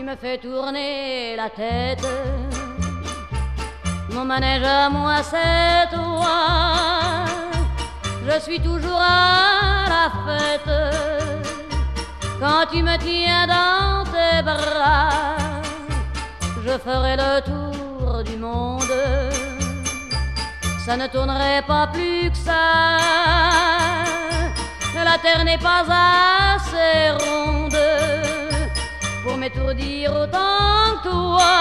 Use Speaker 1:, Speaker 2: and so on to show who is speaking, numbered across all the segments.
Speaker 1: me fais tourner la tête. Mon manège à moi, c'est toi. Je suis toujours à la fête. Quand tu me tiens dans tes bras, je ferai le tour du monde. Ça ne tournerait pas plus que ça. La terre n'est pas assez ronde pour m'étourdir autant que toi.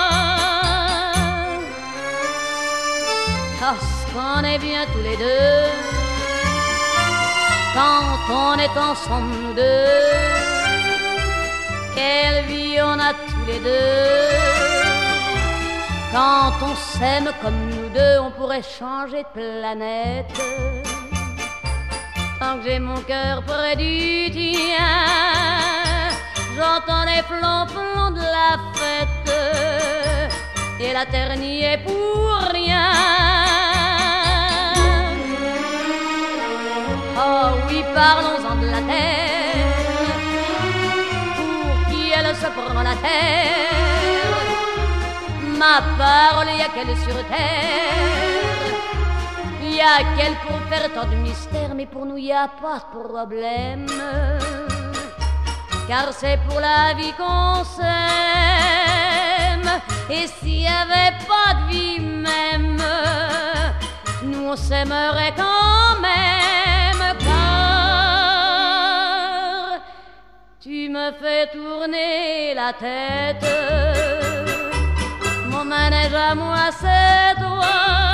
Speaker 1: Parce qu'on est bien tous les deux quand on est ensemble nous deux. Quelle vie on a tous les deux. Quand on s'aime comme nous deux, on pourrait changer de planète. Tant que j'ai mon cœur près du tien, j'entends les flonflons de la fête. Et la terre n'y est pour rien. Oh oui, parlons-en de la terre. Pour qui elle se prend la terre? Ma parole, y a qu'elle sur terre. Y a qu'elle pour faire tant de mystères. Mais pour nous, y a pas de problème. Car c'est pour la vie qu'on s'aime. Et s'il y avait pas de vie même, nous on s'aimerait quand même. Car tu me fais tourner la tête. Mon manège à moi, c'est toi.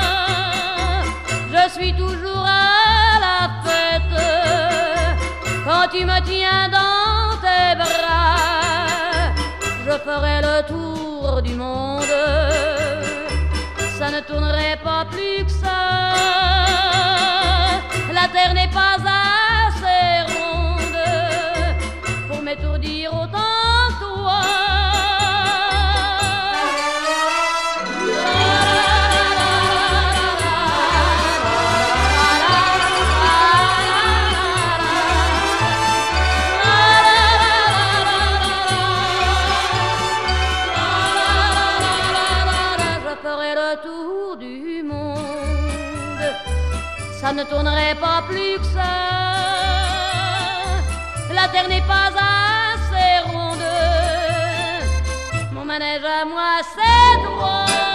Speaker 1: Je suis toujours à la fête. Quand tu me tiens dans tes bras, je ferai le tour du monde. Ça ne tournerait pas plus que ça. La terre n'est pas assez ronde pour m'étourdir autant que toi. Ça ne tournerait pas plus que ça. La terre n'est pas assez ronde. Mon manège à moi, c'est toi.